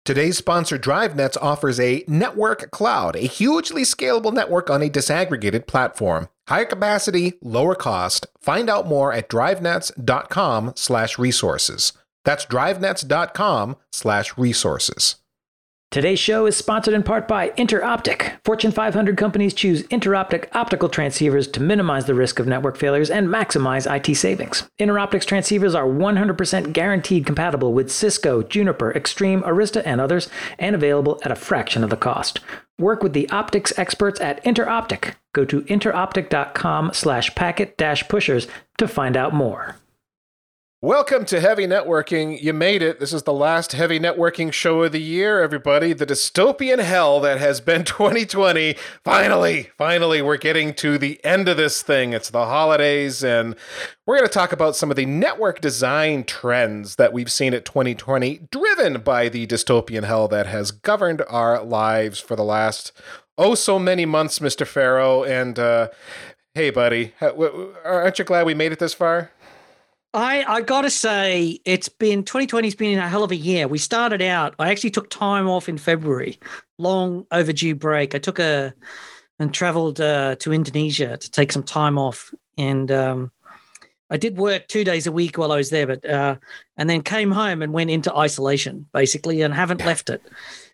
Today's sponsor, DriveNets, offers a network cloud, a hugely scalable network on a disaggregated platform. Higher capacity, lower cost. Find out more at drivenets.com/resources. That's drivenets.com/resources. Today's show is sponsored in part by Interoptic. Fortune 500 companies choose Interoptic optical transceivers to minimize the risk of network failures and maximize IT savings. Interoptic's transceivers are 100% guaranteed compatible with Cisco, Juniper, Extreme, Arista, and others, and available at a fraction of the cost. Work with the optics experts at Interoptic. Go to interoptic.com/packet-pushers to find out more. Welcome to Heavy Networking. You made it. This is the last Heavy Networking show of the year, everybody. The dystopian hell that has been 2020. Finally, we're getting to the end of this thing. It's the holidays, and we're going to talk about some of the network design trends that we've seen at 2020, driven by the dystopian hell that has governed our lives for the last, so many months, Mr. Farrow. And, hey, buddy, aren't you glad we made it this far? I got to say, 2020's been a hell of a year. We started out, I actually took time off in February, long overdue break. I took and traveled to Indonesia to take some time off. And I did work 2 days a week while I was there, and then came home and went into isolation, basically, and haven't left it.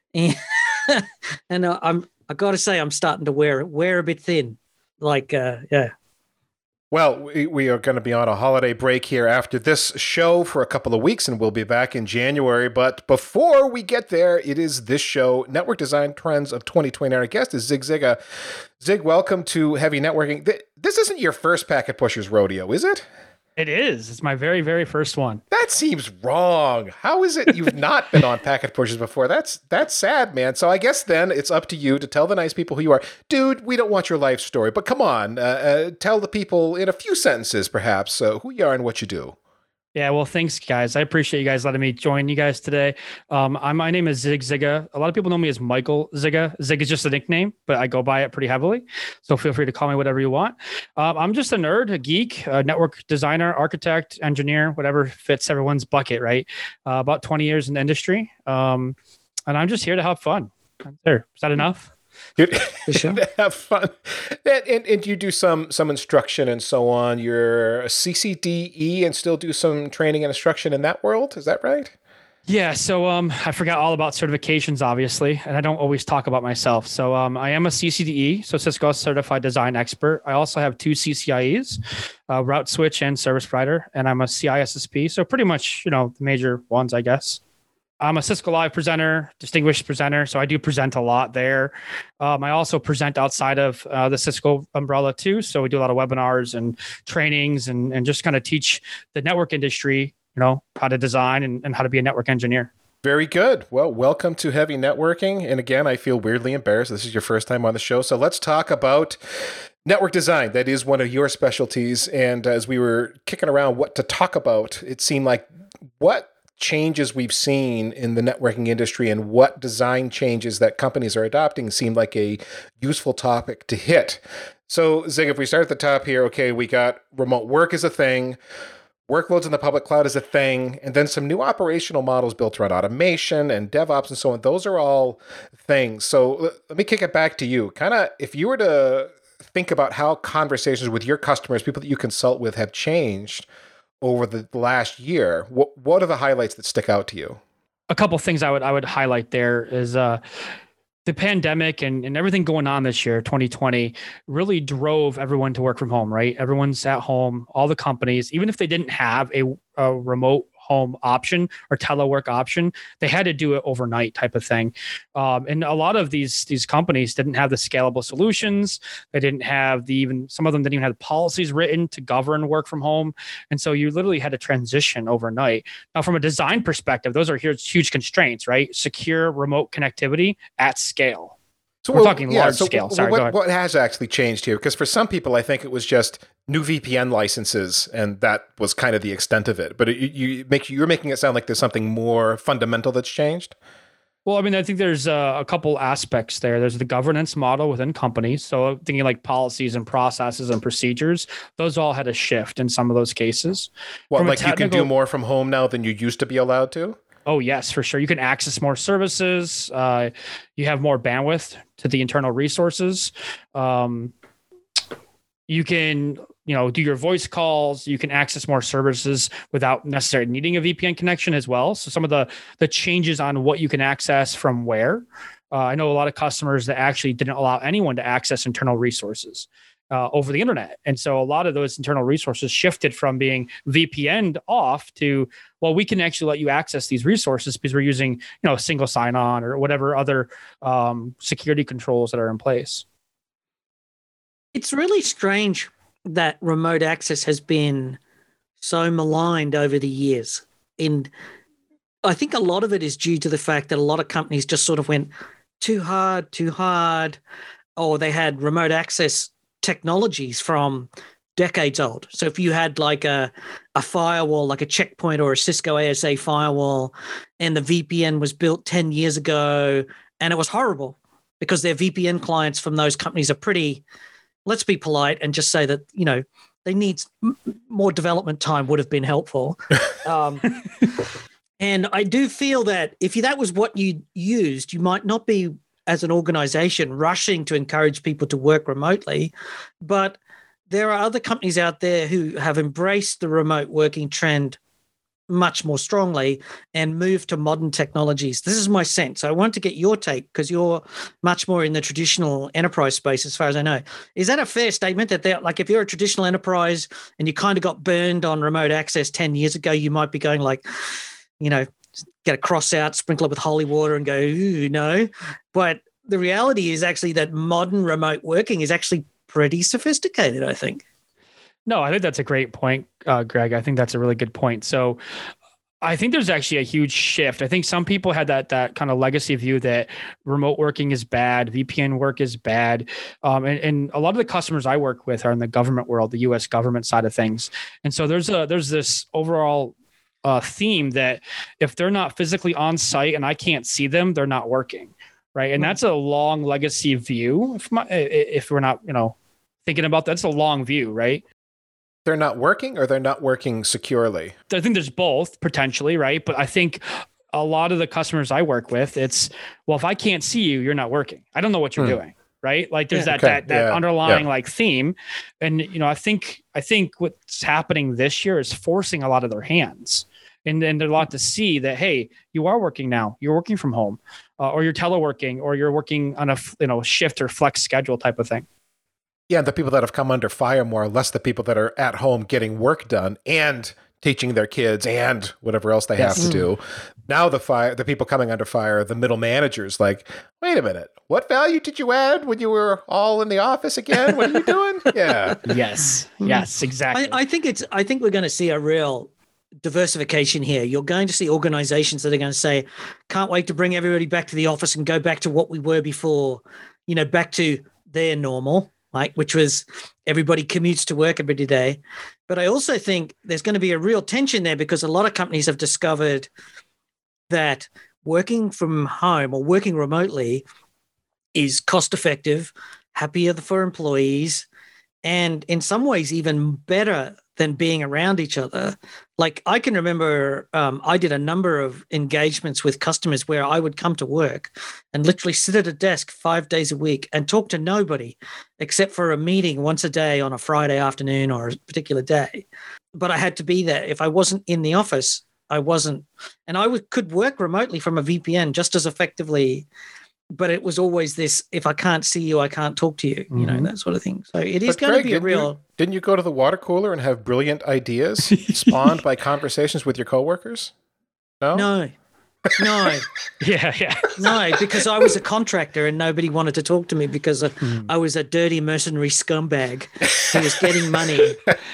And I got to say, I'm starting to wear a bit thin. Yeah. Well, we are going to be on a holiday break here after this show for a couple of weeks, and we'll be back in January. But before we get there, it is this show, Network Design Trends of 2020. Our guest is Zig Zigga. Zig, welcome to Heavy Networking. This isn't your first Packet Pushers rodeo, is it? It is. It's my very, very first one. That seems wrong. How is it you've not been on Packet Pushers before? That's sad, man. So I guess then it's up to you to tell the nice people who you are. Dude, we don't want your life story, but come on. Tell the people in a few sentences, perhaps, who you are and what you do. Yeah, well, thanks, guys. I appreciate you guys letting me join you guys today. My name is Zig Zigga. A lot of people know me as Michael Zigga. Zig is just a nickname, but I go by it pretty heavily. So feel free to call me whatever you want. I'm just a nerd, a geek, a network designer, architect, engineer, whatever fits everyone's bucket, right? About 20 years in the industry. And I'm just here to have fun. There. Is that enough? Have fun, and you do some instruction and so on. You're a CCDE and still do some training and instruction in that world. Is that right? Yeah. So I forgot all about certifications, obviously, and I don't always talk about myself. So I am a CCDE, so Cisco Certified Design Expert. I also have 2 CCIEs, Route Switch and Service Provider, and I'm a CISSP. So pretty much, the major ones, I guess. I'm a Cisco Live presenter, distinguished presenter, so I do present a lot there. I also present outside of the Cisco umbrella too, so we do a lot of webinars and trainings and just kind of teach the network industry, how to design and how to be a network engineer. Very good. Well, welcome to Heavy Networking. And again, I feel weirdly embarrassed. This is your first time on the show, so let's talk about network design. That is one of your specialties. And as we were kicking around what to talk about, it seemed like what changes we've seen in the networking industry and what design changes that companies are adopting seemed like a useful topic to hit. So, Zig, if we start at the top here, okay, we got remote work is a thing, workloads in the public cloud is a thing, and then some new operational models built around automation and DevOps and so on. Those are all things. So let me kick it back to you. Kind of, if you were to think about how conversations with your customers, people that you consult with, have changed over the last year, what are the highlights that stick out to you? A couple of things I would highlight there is the pandemic and everything going on this year, 2020, really drove everyone to work from home, right? Everyone's at home, all the companies, even if they didn't have a remote home option or telework option, they had to do it overnight type of thing. And a lot of these companies didn't have the scalable solutions. They didn't have some of them didn't even have policies written to govern work from home. And so you literally had to transition overnight. Now, from a design perspective, those are huge constraints, right? Secure remote connectivity at scale. So we're talking large scale. Sorry, what has actually changed here? Because for some people, I think it was just new VPN licenses, and that was kind of the extent of it. But you're making it sound like there's something more fundamental that's changed. Well, I mean, I think there's a couple aspects there. There's the governance model within companies. So thinking like policies and processes and procedures, those all had a shift in some of those cases. Well, like you can do more from home now than you used to be allowed to? Oh, yes, for sure. You can access more services. You have more bandwidth to the internal resources. You can, do your voice calls. You can access more services without necessarily needing a VPN connection as well. So some of the changes on what you can access from where. I know a lot of customers that actually didn't allow anyone to access internal resources over the internet. And so a lot of those internal resources shifted from being VPN'd off to, well, we can actually let you access these resources because we're using, single sign-on or whatever other security controls that are in place. It's really strange that remote access has been so maligned over the years. And I think a lot of it is due to the fact that a lot of companies just sort of went too hard, or they had remote access technologies from decades old. So if you had like a firewall, like a Checkpoint or a Cisco ASA firewall, and the VPN was built 10 years ago, and it was horrible because their VPN clients from those companies are pretty, let's be polite and just say that, they need more development time would have been helpful. And I do feel that if that was what you used, you might not be, as an organization, rushing to encourage people to work remotely. But there are other companies out there who have embraced the remote working trend much more strongly and moved to modern technologies. This is my sense. I want to get your take because you're much more in the traditional enterprise space, as far as I know. Is that a fair statement that like if you're a traditional enterprise and you kind of got burned on remote access 10 years ago, you might be going like, get a cross out, sprinkle it with holy water and go, ooh, no. But the reality is actually that modern remote working is actually pretty sophisticated, I think. No, I think that's a great point, Greg. I think that's a really good point. So I think there's actually a huge shift. I think some people had that kind of legacy view that remote working is bad, VPN work is bad. And a lot of the customers I work with are in the government world, the US government side of things. And so there's this overall theme that if they're not physically on site and I can't see them, they're not working, right? And that's a long legacy view. If we're not, thinking about that's a long view, right? They're not working, or they're not working securely? I think there's both potentially, right? But I think a lot of the customers I work with, it's, well, if I can't see you, you're not working. I don't know what you're doing. Right. Like there's that underlying like theme. And, I think what's happening this year is forcing a lot of their hands. And there's a lot to see that, hey, you are working now. You're working from home, or you're teleworking, or you're working on a shift or flex schedule type of thing. Yeah, the people that have come under fire more or less the people that are at home getting work done and teaching their kids and whatever else they have to do. Now the people coming under fire, the middle managers, like, wait a minute, what value did you add when you were all in the office again? What are you doing? Yeah. Yes, exactly. I think we're going to see a real diversification here. You're going to see organizations that are going to say, can't wait to bring everybody back to the office and go back to what we were before, back to their normal, right? Which was everybody commutes to work every day. But I also think there's going to be a real tension there because a lot of companies have discovered that working from home or working remotely is cost effective, happier for employees, and in some ways even better than being around each other. Like I can remember I did a number of engagements with customers where I would come to work and literally sit at a desk 5 days a week and talk to nobody except for a meeting once a day on a Friday afternoon or a particular day. But I had to be there. If I wasn't in the office, I wasn't. And I could work remotely from a VPN just as effectively. But it was always this, if I can't see you, I can't talk to you, that sort of thing. So it is going to be a real... Didn't you go to the water cooler and have brilliant ideas spawned by conversations with your coworkers? No. Yeah. No, because I was a contractor and nobody wanted to talk to me because I was a dirty mercenary scumbag who was getting money,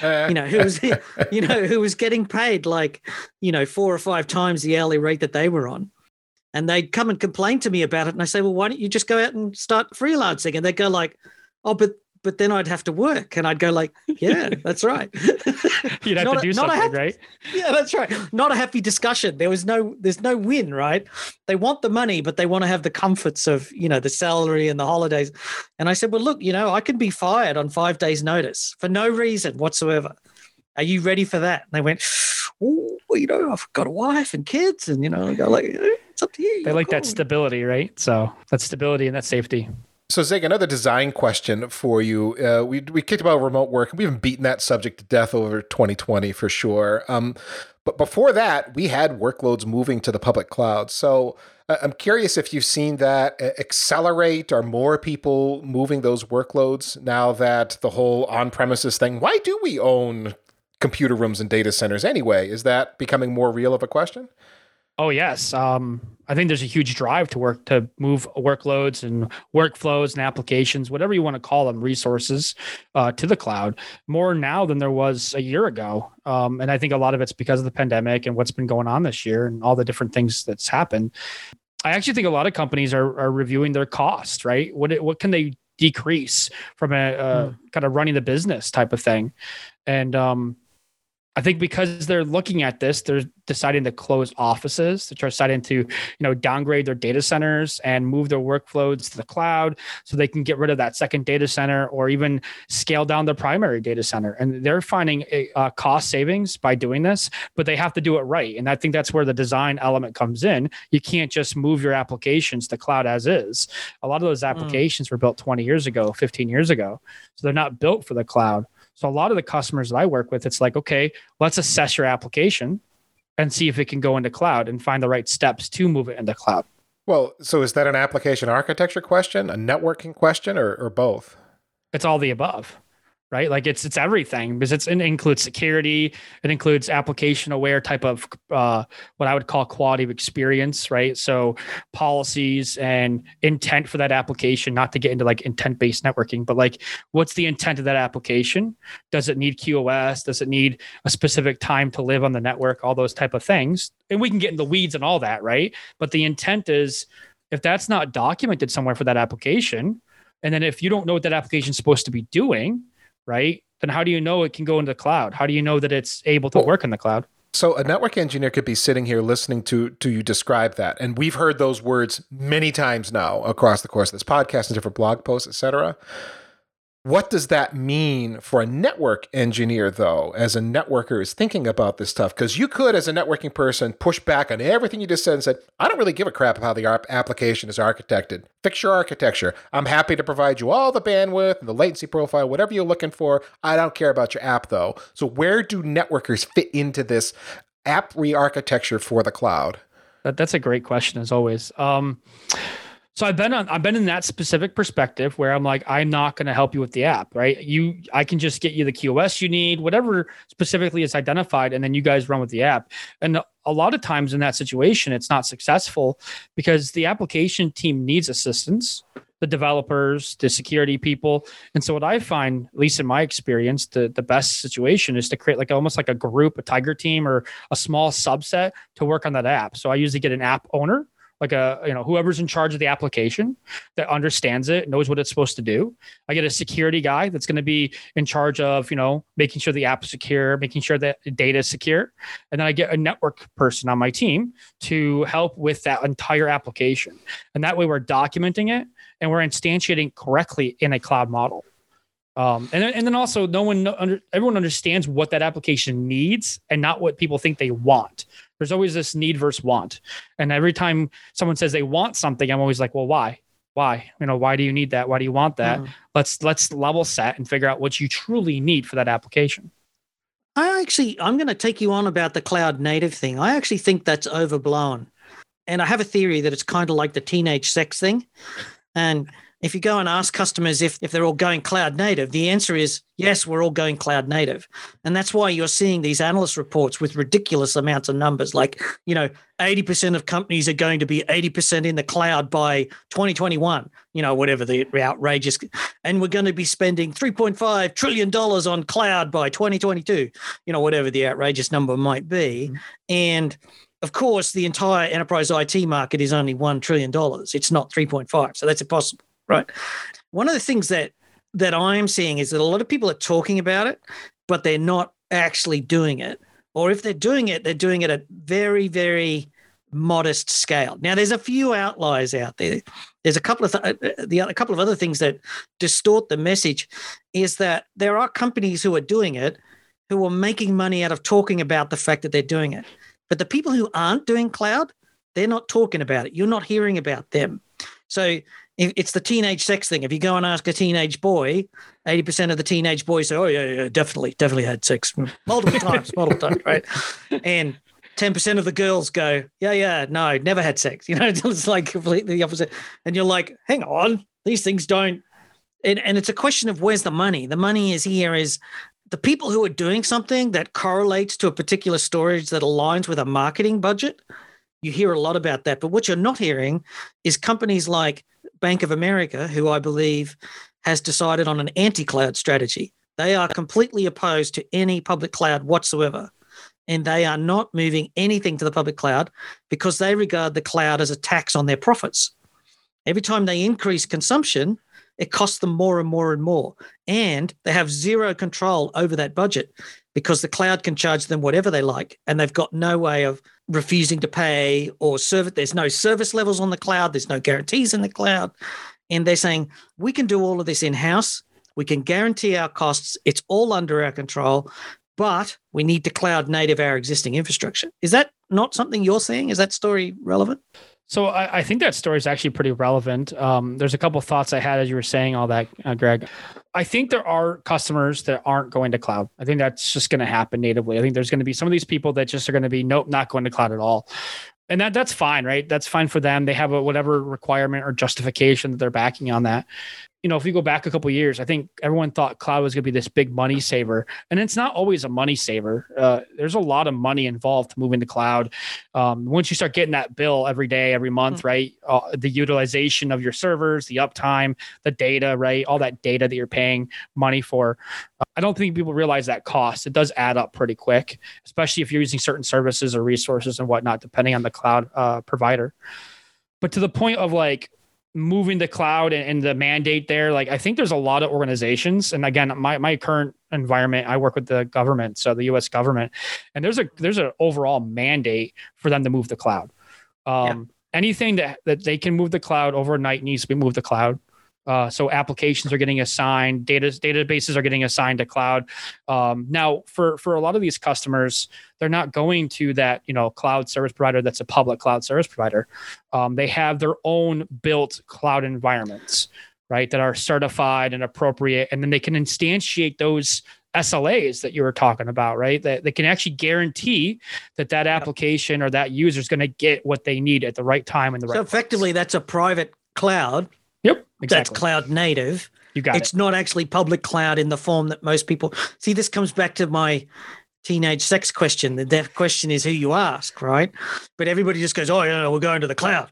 who was getting paid like, 4 or 5 times the hourly rate that they were on. And they'd come and complain to me about it. And I say, well, why don't you just go out and start freelancing? And they'd go like, oh, but then I'd have to work. And I'd go like, yeah, that's right. You'd have to do something, right? Yeah, that's right. Not a happy discussion. There's no win, right? They want the money, but they want to have the comforts of, the salary and the holidays. And I said, well, look, I can be fired on 5 days notice for no reason whatsoever. Are you ready for that? And they went, oh, well, I've got a wife and kids, and I go like, it's up to you. They like that stability, right? So that stability and that safety. So, Zig, another design question for you. We kicked about remote work, and we haven't beaten that subject to death over 2020 for sure. But before that, we had workloads moving to the public cloud. So I'm curious if you've seen that accelerate. Are more people moving those workloads now that the whole on-premises thing? Why do we own computer rooms and data centers anyway? Is that becoming more real of a question? Oh, yes. I think there's a huge drive to move workloads and workflows and applications, whatever you want to call them, resources to the cloud, more now than there was a year ago. And I think a lot of it's because of the pandemic and what's been going on this year and all the different things that's happened. I actually think a lot of companies are reviewing their costs, right? What can they decrease from a kind of running the business type of thing? And I think because they're looking at this, they're deciding to close offices. They're deciding to, downgrade their data centers and move their workflows to the cloud so they can get rid of that second data center or even scale down their primary data center. And they're finding cost savings by doing this, but they have to do it right. And I think that's where the design element comes in. You can't just move your applications to cloud as is. A lot of those applications were built 20 years ago, 15 years ago. So they're not built for the cloud. So a lot of the customers that I work with, it's like, okay, let's assess your application and see if it can go into cloud and find the right steps to move it into cloud. Well, so is that an application architecture question, a networking question, or both? It's all the above, right? Like it's everything because it includes security. It includes application aware type of what I would call quality of experience, right? So policies and intent for that application, not to get into like intent-based networking, but like what's the intent of that application? Does it need QoS? Does it need a specific time to live on the network? All those type of things. And we can get in the weeds and all that, right? But the intent is if that's not documented somewhere for that application, and then if you don't know what that application is supposed to be doing, right? Then how do you know it can go into the cloud? How do you know that it's able to work in the cloud? So a network engineer could be sitting here listening to you describe that. And we've heard those words many times now across the course of this podcast and different blog posts, et cetera. What does that mean for a network engineer, though, as a networker is thinking about this stuff? Because you could, as a networking person, push back on everything you just said and said, I don't really give a crap how the application is architected. Fix your architecture. I'm happy to provide you all the bandwidth and the latency profile, whatever you're looking for. I don't care about your app, though. So where do networkers fit into this app re-architecture for the cloud? That's a great question, as always. So I've been in that specific perspective where I'm like, I'm not going to help you with the app, right? I can just get you the QoS you need, whatever specifically is identified, and then you guys run with the app. And a lot of times in that situation, it's not successful because the application team needs assistance, the developers, the security people. And so what I find, at least in my experience, the best situation is to create like almost like a group, a tiger team, or a small subset to work on that app. So I usually get an app owner, like whoever's in charge of the application that understands it, knows what it's supposed to do. I get a security guy that's going to be in charge of, making sure the app is secure, making sure that the data is secure. And then I get a network person on my team to help with that entire application. And that way we're documenting it and we're instantiating correctly in a cloud model. And then also everyone understands what that application needs and not what people think they want. There's always this need versus want. And every time someone says they want something, I'm always like, well, why? Why? Why do you need that? Why do you want that? Let's level set and figure out what you truly need for that application. I'm going to take you on about the cloud native thing. I actually think that's overblown. And I have a theory that it's kind of like the teenage sex thing. And if you go and ask customers if they're all going cloud native, the answer is yes, we're all going cloud native. And that's why you're seeing these analyst reports with ridiculous amounts of numbers, like, 80% of companies are going to be 80% in the cloud by 2021, whatever the outrageous, and we're going to be spending $3.5 trillion on cloud by 2022, whatever the outrageous number might be. And of course, the entire enterprise IT market is only $1 trillion. It's not 3.5. So that's impossible. Right. One of the things that I'm seeing is that a lot of people are talking about it, but they're not actually doing it. Or if they're doing it, they're doing it at very, very modest scale. Now, there's a few outliers out there. There's a couple of other things that distort the message. Is that there are companies who are doing it, who are making money out of talking about the fact that they're doing it. But the people who aren't doing cloud, they're not talking about it. You're not hearing about them. So it's the teenage sex thing. If you go and ask a teenage boy, 80% of the teenage boys say, oh, yeah, definitely had sex multiple times, right? And 10% of the girls go, yeah, no, never had sex. It's like completely the opposite. And you're like, hang on, these things don't. And it's a question of where's the money? The money is the people who are doing something that correlates to a particular storage that aligns with a marketing budget. You hear a lot about that. But what you're not hearing is companies like Bank of America, who I believe has decided on an anti-cloud strategy. They are completely opposed to any public cloud whatsoever. And they are not moving anything to the public cloud because they regard the cloud as a tax on their profits. Every time they increase consumption, it costs them more and more and more. And they have zero control over that budget because the cloud can charge them whatever they like. And they've got no way of refusing to pay or serve it. There's no service levels on the cloud. There's no guarantees in the cloud. And they're saying, we can do all of this in-house. We can guarantee our costs. It's all under our control. But we need to cloud native our existing infrastructure. Is that not something you're seeing? Is that story relevant? So I think that story is actually pretty relevant. There's a couple of thoughts I had as you were saying all that, Greg. I think there are customers that aren't going to cloud. I think that's just going to happen natively. I think there's going to be some of these people that just are going to be, nope, not going to cloud at all. And that's fine, right? That's fine for them. They have whatever requirement or justification that they're backing on that. If you go back a couple of years, I think everyone thought cloud was going to be this big money saver, and it's not always a money saver. There's a lot of money involved to moving to cloud. Once you start getting that bill every day, every month, right? The utilization of your servers, the uptime, the data, right? All that data that you're paying money for. I don't think people realize that cost. It does add up pretty quick, especially if you're using certain services or resources and whatnot, depending on the cloud provider. But to the point of like, moving to cloud and the mandate there, like I think there's a lot of organizations, and again, my current environment, I work with the government, so the U.S. government, and there's an overall mandate for them to move to cloud. Anything that they can move to cloud overnight needs to be moved to cloud. So applications are getting assigned, databases are getting assigned to cloud. Now, for a lot of these customers, they're not going to that cloud service provider that's a public cloud service provider. They have their own built cloud environments, right, that are certified and appropriate, and then they can instantiate those SLAs that you were talking about, right? That they can actually guarantee that application or that user is going to get what they need at the right time and the right. So effectively, that's a private cloud. Yep, exactly. That's cloud native. You got it. It's not actually public cloud in the form that most people see. This comes back to my teenage sex question. The question is who you ask, right? But everybody just goes, "Oh, we're going to the cloud."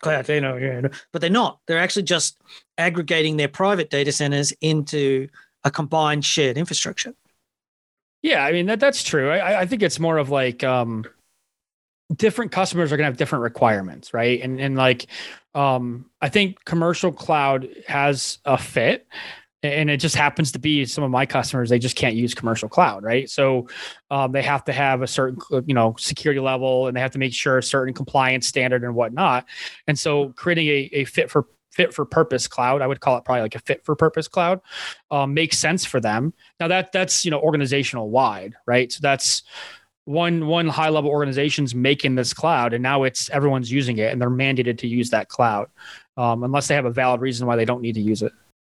But they're not. They're actually just aggregating their private data centers into a combined shared infrastructure. Yeah, I mean that's true. I think it's more of like different customers are going to have different requirements, right? And like I think commercial cloud has a fit, and it just happens to be some of my customers, they just can't use commercial cloud, right? So they have to have a certain security level, and they have to make sure a certain compliance standard and whatnot. And so creating a fit for purpose cloud, I would call it probably like a fit for purpose cloud, makes sense for them. Now that's organizational wide, right? So that's one high level organization's making this cloud, and now everyone's using it, and they're mandated to use that cloud, unless they have a valid reason why they don't need to use it.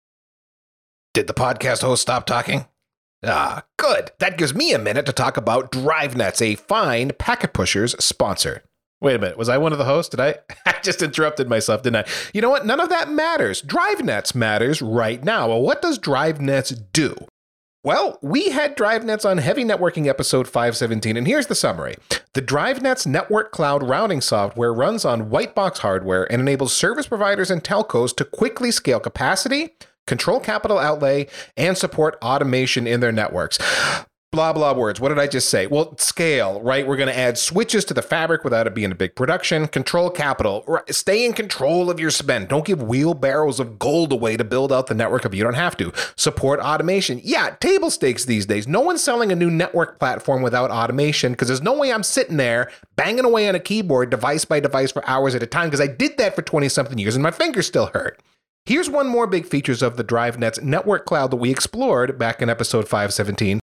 Did the podcast host stop talking? Good. That gives me a minute to talk about DriveNets, a fine Packet Pushers sponsor. Wait a minute. Was I one of the hosts? Did I just interrupted myself, didn't I? You know what? None of that matters. DriveNets matters right now. Well, what does DriveNets do? Well, we had DriveNets on Heavy Networking episode 517, and here's the summary. The DriveNets network cloud routing software runs on white box hardware and enables service providers and telcos to quickly scale capacity, control capital outlay, and support automation in their networks. Blah, blah words. What did I just say? Well, scale, right? We're going to add switches to the fabric without it being a big production. Control capital. Stay in control of your spend. Don't give wheelbarrows of gold away to build out the network if you don't have to. Support automation. Yeah, table stakes these days. No one's selling a new network platform without automation, because there's no way I'm sitting there banging away on a keyboard device by device for hours at a time, because I did that for 20-something years and my fingers still hurt. Here's one more big features of the DriveNets network cloud that we explored back in episode 517.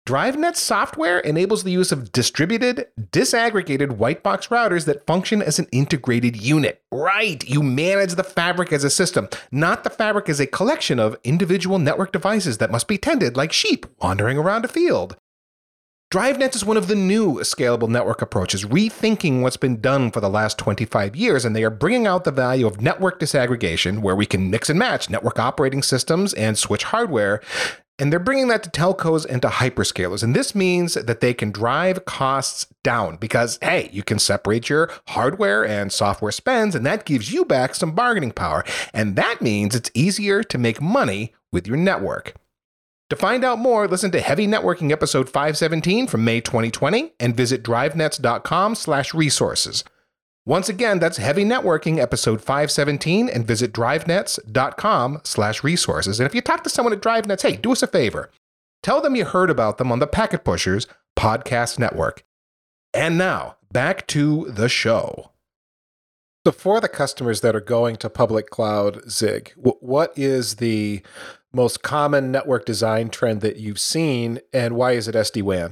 DriveNet software enables the use of distributed, disaggregated white box routers that function as an integrated unit. Right, you manage the fabric as a system, not the fabric as a collection of individual network devices that must be tended like sheep wandering around a field. DriveNet is one of the new scalable network approaches, rethinking what's been done for the last 25 years, and they are bringing out the value of network disaggregation, where we can mix and match network operating systems and switch hardware. And they're bringing that to telcos and to hyperscalers. And this means that they can drive costs down because, hey, you can separate your hardware and software spends, and that gives you back some bargaining power. And that means it's easier to make money with your network. To find out more, listen to Heavy Networking episode 517 from May 2020 and visit drivenets.com/resources. Once again, that's Heavy Networking episode 517 and visit drivenets.com/resources. And if you talk to someone at DriveNets, hey, do us a favor. Tell them you heard about them on the Packet Pushers podcast network. And now, back to the show. So for the customers that are going to public cloud, Zig, what is the most common network design trend that you've seen, and why is it SD-WAN?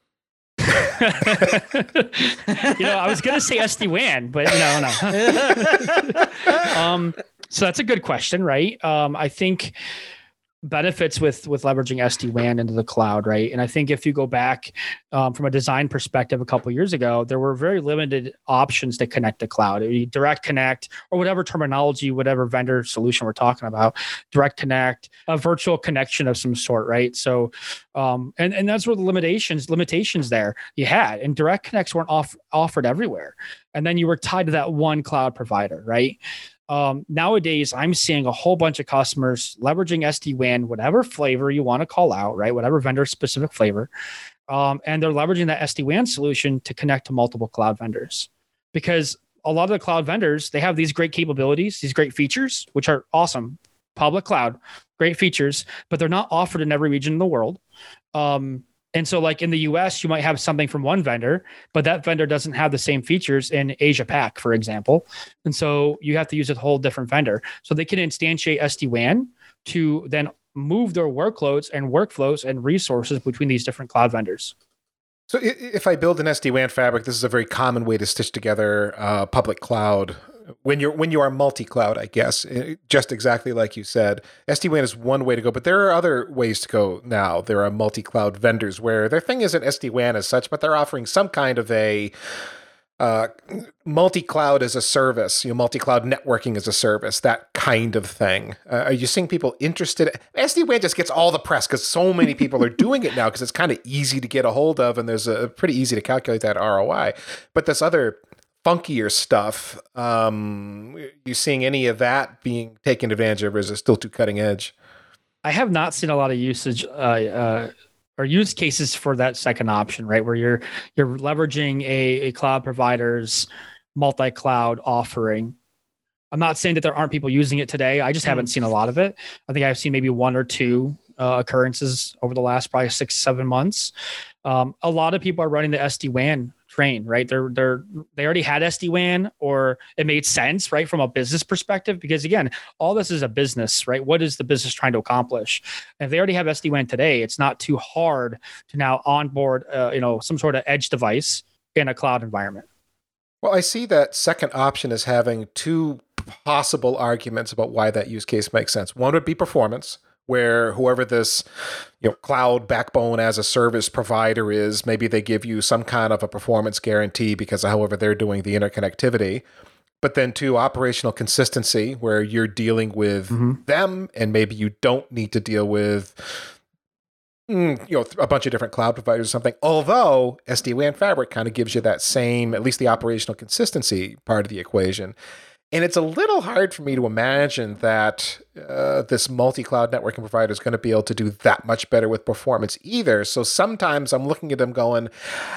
I was going to say SD-WAN, but no. So that's a good question, right? I think benefits with leveraging SD-WAN into the cloud, right? And I think if you go back from a design perspective a couple of years ago, there were very limited options to connect to cloud. Direct connect, or whatever terminology, whatever vendor solution we're talking about, direct connect, a virtual connection of some sort, right? So, and that's where the limitations there you had, and direct connects weren't offered everywhere. And then you were tied to that one cloud provider, right? Nowadays, I'm seeing a whole bunch of customers leveraging SD-WAN, whatever flavor you want to call out, right? Whatever vendor specific flavor. And they're leveraging that SD-WAN solution to connect to multiple cloud vendors. Because a lot of the cloud vendors, they have these great capabilities, these great features, which are awesome. Public cloud, great features, but they're not offered in every region in the world. And so like in the US, you might have something from one vendor, but that vendor doesn't have the same features in Asia Pac, for example. And so you have to use a whole different vendor. So they can instantiate SD-WAN to then move their workloads and workflows and resources between these different cloud vendors. So if I build an SD-WAN fabric, this is a very common way to stitch together public cloud. When you are multi-cloud, I guess, just exactly like you said, SD-WAN is one way to go, but there are other ways to go now. There are multi-cloud vendors where their thing isn't SD-WAN as such, but they're offering some kind of a multi-cloud as a service, multi-cloud networking as a service, that kind of thing. Are you seeing people interested? SD-WAN just gets all the press because so many people are doing it now because it's kind of easy to get a hold of and there's a pretty easy to calculate that ROI. But this other funkier stuff, you seeing any of that being taken advantage of, or is it still too cutting edge? I have not seen a lot of usage or use cases for that second option, right? Where you're leveraging a cloud provider's multi-cloud offering. I'm not saying that there aren't people using it today. I just haven't seen a lot of it. I think I've seen maybe one or two occurrences over the last probably 6-7 months. A lot of people are running the SD-WAN train, right? They already had SD-WAN, or it made sense, right, from a business perspective, because again, all this is a business, right? What is the business trying to accomplish? And if they already have SD-WAN today, it's not too hard to now onboard, some sort of edge device in a cloud environment. Well, I see that second option as having two possible arguments about why that use case makes sense. One would be performance, where whoever this cloud backbone as a service provider is, maybe they give you some kind of a performance guarantee because of however they're doing the interconnectivity. But then two, operational consistency, where you're dealing with them and maybe you don't need to deal with a bunch of different cloud providers or something. Although SD-WAN fabric kind of gives you that same, at least the operational consistency part of the equation. And it's a little hard for me to imagine that this multi-cloud networking provider is going to be able to do that much better with performance either. So sometimes I'm looking at them going,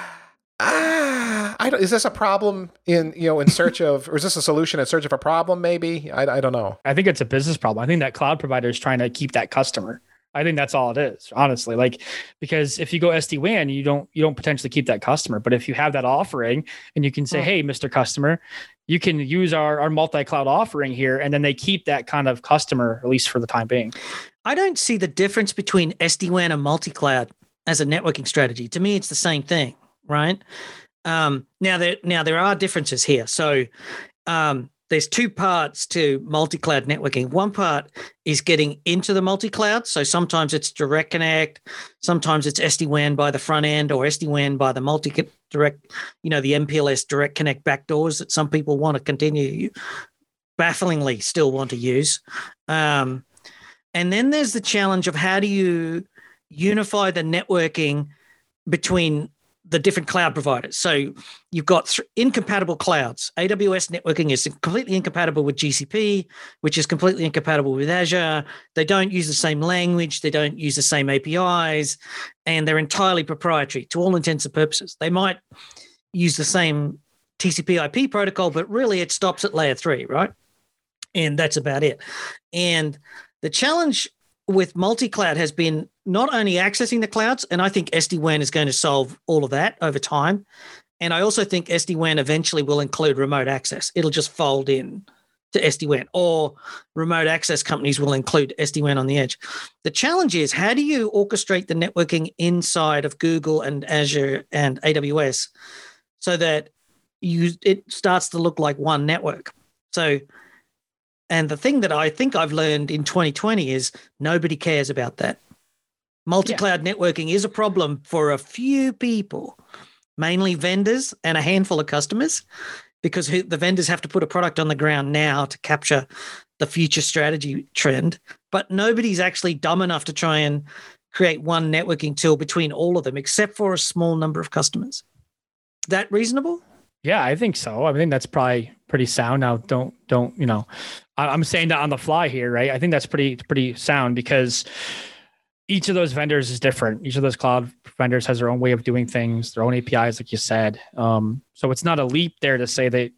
is this a problem in search of, or is this a solution in search of a problem? Maybe I don't know. I think it's a business problem. I think that cloud provider is trying to keep that customer. I think that's all it is, honestly. Because if you go SD-WAN, you don't potentially keep that customer. But if you have that offering and you can say, hey, Mr. Customer, you can use our multi-cloud offering here, and then they keep that kind of customer, at least for the time being. I don't see the difference between SD-WAN and multi-cloud. as a networking strategy. To me, it's the same thing, right? Now there are differences here. So there's two parts to multi-cloud networking. One part is getting into the multi-cloud. So sometimes it's direct connect, sometimes it's SD-WAN by the front end or SD-WAN by the multi-direct, the MPLS direct connect backdoors that some people want to continue, bafflingly still want to use. And then there's the challenge of how do you unify the networking between the different cloud providers. So you've got incompatible clouds. AWS networking is completely incompatible with GCP, which is completely incompatible with Azure. They don't use the same language. They don't use the same APIs, and they're entirely proprietary to all intents and purposes. They might use the same TCP IP protocol, but really it stops at layer 3, right? And that's about it. And the challenge with multi-cloud has been not only accessing the clouds, and I think SD-WAN is going to solve all of that over time. And I also think SD-WAN eventually will include remote access. It'll just fold in to SD-WAN, or remote access companies will include SD-WAN on the edge. The challenge is, how do you orchestrate the networking inside of Google and Azure and AWS so that it starts to look like one network? So, and the thing that I think I've learned in 2020 is nobody cares about that. Multi-cloud networking is a problem for a few people, mainly vendors and a handful of customers, because the vendors have to put a product on the ground now to capture the future strategy trend. But nobody's actually dumb enough to try and create one networking tool between all of them, except for a small number of customers. That reasonable? Yeah, I think so. I think that's probably pretty sound. Now, don't I'm saying that on the fly here, right? I think that's pretty sound, because each of those vendors is different. Each of those cloud vendors has their own way of doing things, their own APIs, like you said. So it's not a leap there to say that,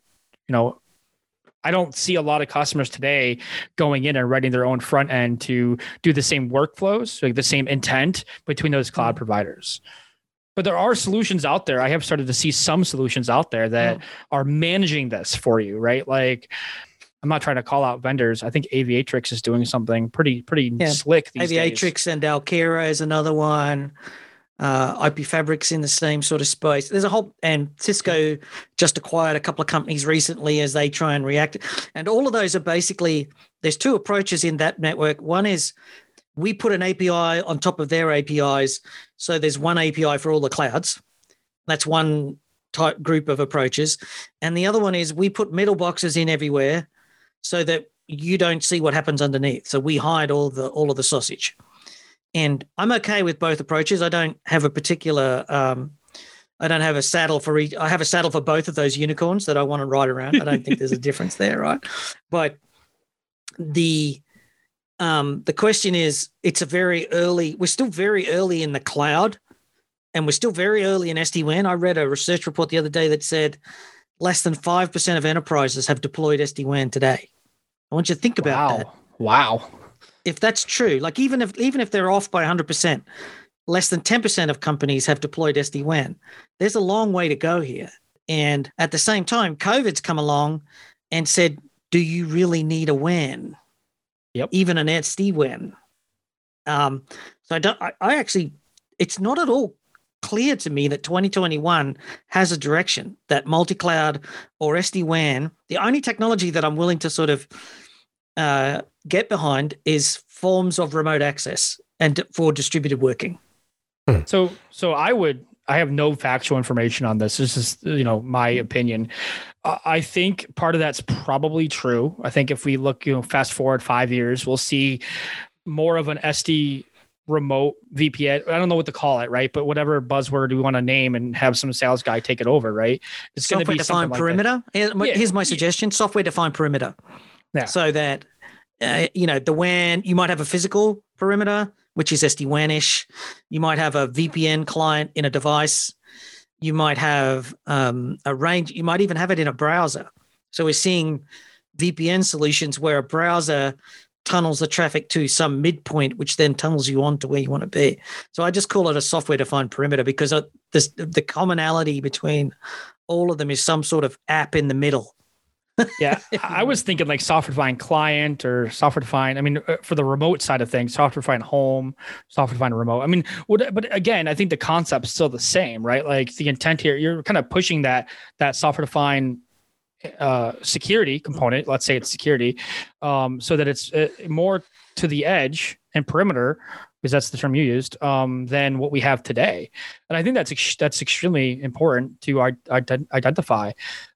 I don't see a lot of customers today going in and writing their own front end to do the same workflows, like the same intent between those cloud providers. But there are solutions out there. I have started to see some solutions out there that are managing this for you, right? Like, I'm not trying to call out vendors. I think Aviatrix is doing something pretty slick these days. Aviatrix and Alkira is another one. IP Fabric's in the same sort of space. There's a whole, and Cisco just acquired a couple of companies recently as they try and react. And all of those are basically, there's two approaches in that network. One is we put an API on top of their APIs. So there's one API for all the clouds. That's one type group of approaches. And the other one is we put middle boxes in everywhere so that you don't see what happens underneath. So we hide all of the sausage. And I'm okay with both approaches. I don't have a particular, I don't have a saddle for each. I have a saddle for both of those unicorns that I want to ride around. I don't think there's a difference there, right? But the question is, we're still very early in the cloud, and we're still very early in SD-WAN. I read a research report the other day that said less than 5% of enterprises have deployed SD-WAN today. I want you to think about that. Wow. If that's true, like even if they're off by 100%, less than 10% of companies have deployed SD-WAN. There's a long way to go here. And at the same time, COVID's come along and said, do you really need a WAN? Yep. Even an SD-WAN. So I actually, it's not at all clear to me that 2021 has a direction that multi-cloud or SD-WAN, the only technology that I'm willing to sort of get behind is forms of remote access and for distributed working. So I have no factual information on this. This is, my opinion. I think part of that's probably true. I think if we look, fast forward 5 years, we'll see more of an SD remote VPN. I don't know what to call it, right? But whatever buzzword we want to name, and have some sales guy take it over, right? It's going to be software-defined perimeter. Here's my suggestion: software-defined perimeter. Yeah. So that the WAN, you might have a physical perimeter, which is SD-WAN-ish. You might have a VPN client in a device. You might have a range. You might even have it in a browser. So we're seeing VPN solutions where a browser tunnels the traffic to some midpoint, which then tunnels you on to where you want to be. So I just call it a software-defined perimeter, because the commonality between all of them is some sort of app in the middle Yeah, I was thinking like software-defined client or software-defined. I mean, for the remote side of things, software-defined home, software-defined remote. I mean, but again, I think the concept's still the same, right? Like the intent here, you're kind of pushing that software-defined security component. Let's say it's security, so that it's more to the edge and perimeter, because that's the term you used, than what we have today. And I think that's extremely important to identify.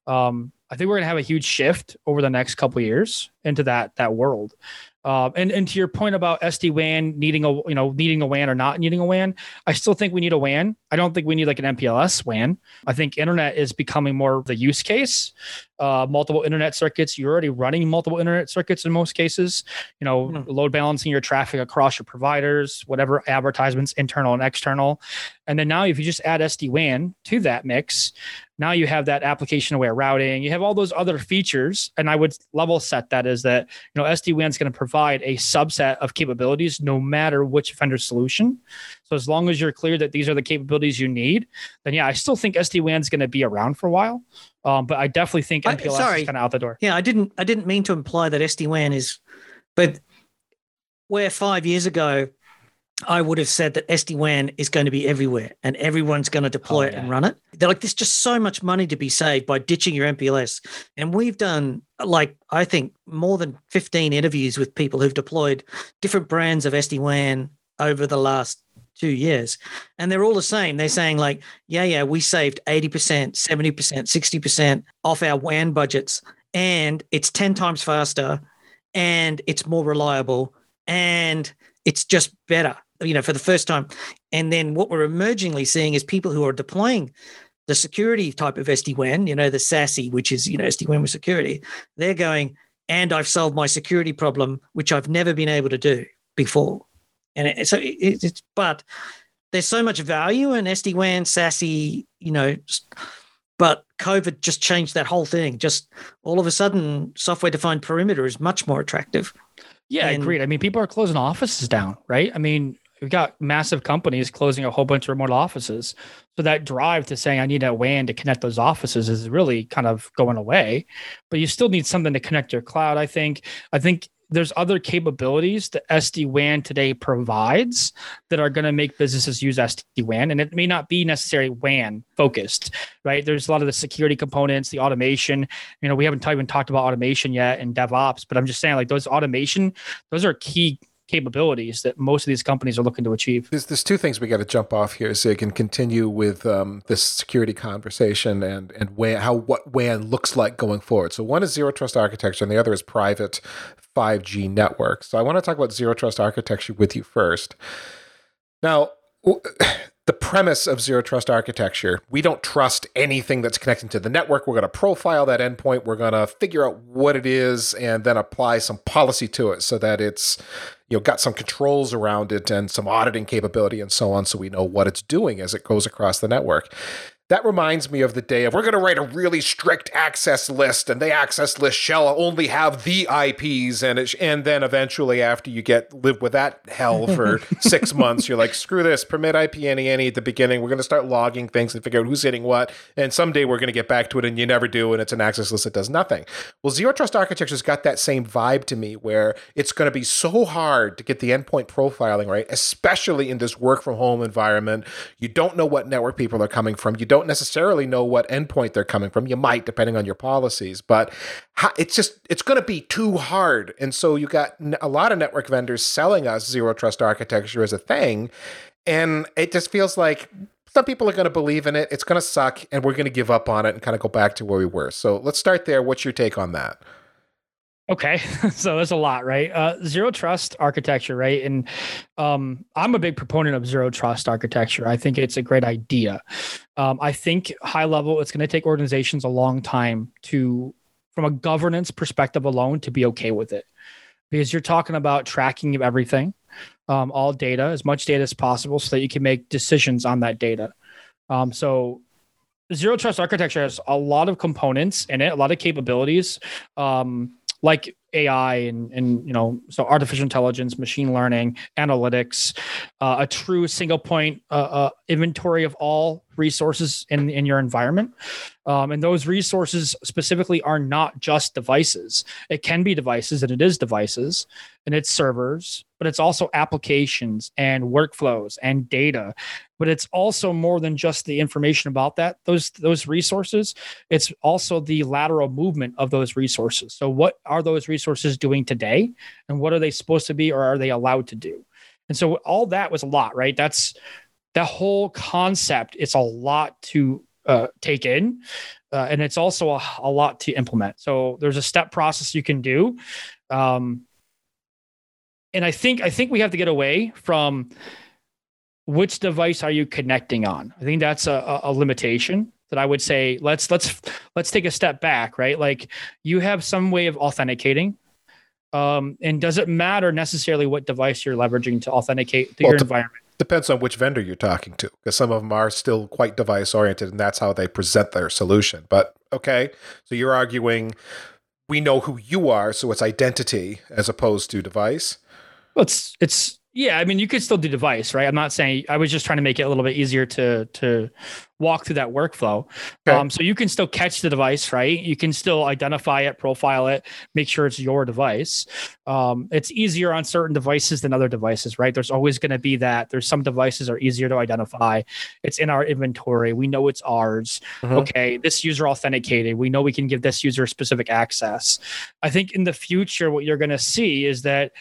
I think we're going to have a huge shift over the next couple of years into that world. And to your point about SD-WAN needing a WAN or not needing a WAN, I still think we need a WAN. I don't think we need like an MPLS WAN. I think internet is becoming more the use case. Multiple internet circuits. You're already running multiple internet circuits in most cases. Load balancing your traffic across your providers, whatever advertisements, internal and external. And then now if you just add SD-WAN to that mix, now you have that application-aware routing. You have all those other features, and I would level set that as that SD-WAN is going to provide a subset of capabilities no matter which vendor solution. So as long as you're clear that these are the capabilities you need, then yeah, I still think SD-WAN is going to be around for a while. But I definitely think MPLS is kind of out the door. Yeah, I didn't mean to imply that SD-WAN is, but where 5 years ago I would have said that SD-WAN is going to be everywhere and everyone's going to deploy it and run it. They're like, there's just so much money to be saved by ditching your MPLS. And we've done, like, I think more than 15 interviews with people who've deployed different brands of SD-WAN over the last 2 years. And they're all the same. They're saying like, yeah, we saved 80%, 70%, 60% off our WAN budgets. And it's 10 times faster and it's more reliable and it's just better, for the first time. And then what we're emergingly seeing is people who are deploying the security type of SD-WAN, the SASE, which is, SD-WAN with security. They're going, and I've solved my security problem, which I've never been able to do before. And but there's so much value in SD-WAN, SASE, but COVID just changed that whole thing. Just all of a sudden, software-defined perimeter is much more attractive. Yeah, agreed. I mean, people are closing offices down, right? I mean, we've got massive companies closing a whole bunch of remote offices. So that drive to saying I need a WAN to connect those offices is really kind of going away. But you still need something to connect your cloud, I think. There's other capabilities that SD-WAN today provides that are going to make businesses use SD-WAN. And it may not be necessarily WAN focused, right? There's a lot of the security components, the automation. We haven't even talked about automation yet and DevOps, but I'm just saying like those are key capabilities that most of these companies are looking to achieve. There's two things we got to jump off here so you can continue with this security conversation and what WAN looks like going forward. So one is zero trust architecture and the other is private 5G networks. So I want to talk about zero trust architecture with you first. Now, the premise of zero trust architecture, we don't trust anything that's connecting to the network. We're going to profile that endpoint. We're going to figure out what it is and then apply some policy to it so that it's got some controls around it and some auditing capability and so on, so we know what it's doing as it goes across the network. That reminds me of the day of we're going to write a really strict access list, and the access list shall only have the IPs, and then eventually after you live with that hell for 6 months, you're like, screw this, permit IP any at the beginning. We're going to start logging things and figure out who's hitting what, and someday we're going to get back to it, and you never do, and it's an access list that does nothing. Well, zero trust architecture's got that same vibe to me, where it's going to be so hard to get the endpoint profiling right, especially in this work from home environment. You don't know what network people are coming from. You don't necessarily know what endpoint they're coming from. You might, depending on your policies, but it's going to be too hard. And so you got a lot of network vendors selling us zero trust architecture as a thing. And it just feels like some people are going to believe in it. It's going to suck and we're going to give up on it and kind of go back to where we were. So let's start there. What's your take on that? Okay. So there's a lot, right? Zero trust architecture, right? And I'm a big proponent of zero trust architecture. I think it's a great idea. I think high level, it's going to take organizations a long time from a governance perspective alone, to be okay with it. Because you're talking about tracking of everything, all data, as much data as possible, so that you can make decisions on that data. So zero trust architecture has a lot of components in it, a lot of capabilities. Like AI and so artificial intelligence, machine learning, analytics, a true single point inventory of all resources in your environment. And those resources specifically are not just devices. It can be devices, and it is devices, and it's servers, but it's also applications and workflows and data. But it's also more than just the information about those resources. It's also the lateral movement of those resources. So what are those resources doing today, and what are they supposed to be, or are they allowed to do? And so all that was a lot, right? That whole concept. It's a lot to take in, and it's also a lot to implement. So there's a step process you can do, and I think we have to get away from which device are you connecting on. I think that's a limitation that I would say. Let's take a step back, right? Like, you have some way of authenticating. And does it matter necessarily what device you're leveraging to authenticate your environment? Depends on which vendor you're talking to, because some of them are still quite device oriented, and that's how they present their solution. But okay, so you're arguing we know who you are, so it's identity as opposed to device. Well, it's yeah. I mean, you could still do device, right? I'm not saying. I was just trying to make it a little bit easier to walk through that workflow. Okay. So you can still catch the device, right? You can still identify it, profile it, make sure it's your device. It's easier on certain devices than other devices, right? There's always going to be that. There's some devices are easier to identify. It's in our inventory. We know it's ours. Mm-hmm. Okay, this user authenticated. We know we can give this user specific access. I think in the future, what you're going to see is that,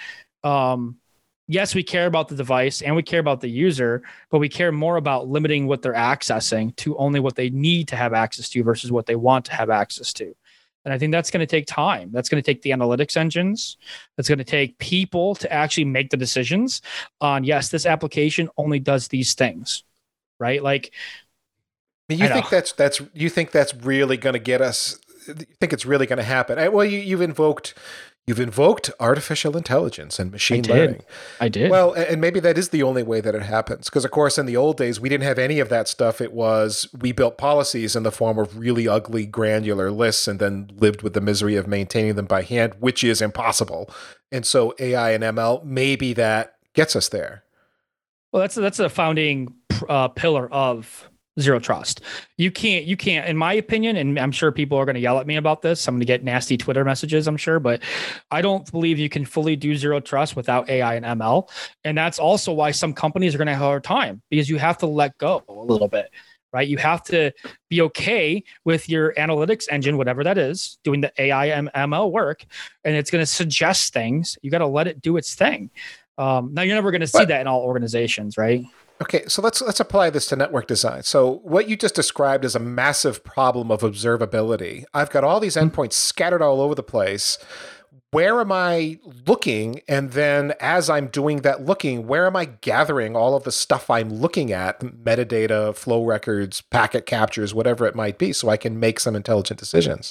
yes, we care about the device and we care about the user, but we care more about limiting what they're accessing to only what they need to have access to versus what they want to have access to. And I think that's going to take time. That's going to take the analytics engines. That's going to take people to actually make the decisions on, yes, this application only does these things, right? Like, you think that's really going to get us? You think it's really going to happen? Well, you've invoked artificial intelligence and machine learning. I did. Well, and maybe that is the only way that it happens. Because, of course, in the old days, we didn't have any of that stuff. It was, we built policies in the form of really ugly, granular lists and then lived with the misery of maintaining them by hand, which is impossible. And so AI and ML, maybe that gets us there. Well, that's a founding pillar of Zero Trust. You can't, in my opinion, and I'm sure people are going to yell at me about this. I'm going to get nasty Twitter messages, I'm sure, but I don't believe you can fully do Zero Trust without AI and ML. And that's also why some companies are going to have a hard time, because you have to let go a little bit, right? You have to be okay with your analytics engine, whatever that is, doing the AI and ML work, and it's going to suggest things. You got to let it do its thing. Now, you're never going to see that in all organizations, right? Okay, so let's apply this to network design. So what you just described is a massive problem of observability. I've got all these endpoints scattered all over the place. Where am I looking? And then as I'm doing that looking, where am I gathering all of the stuff I'm looking at, metadata, flow records, packet captures, whatever it might be, so I can make some intelligent decisions?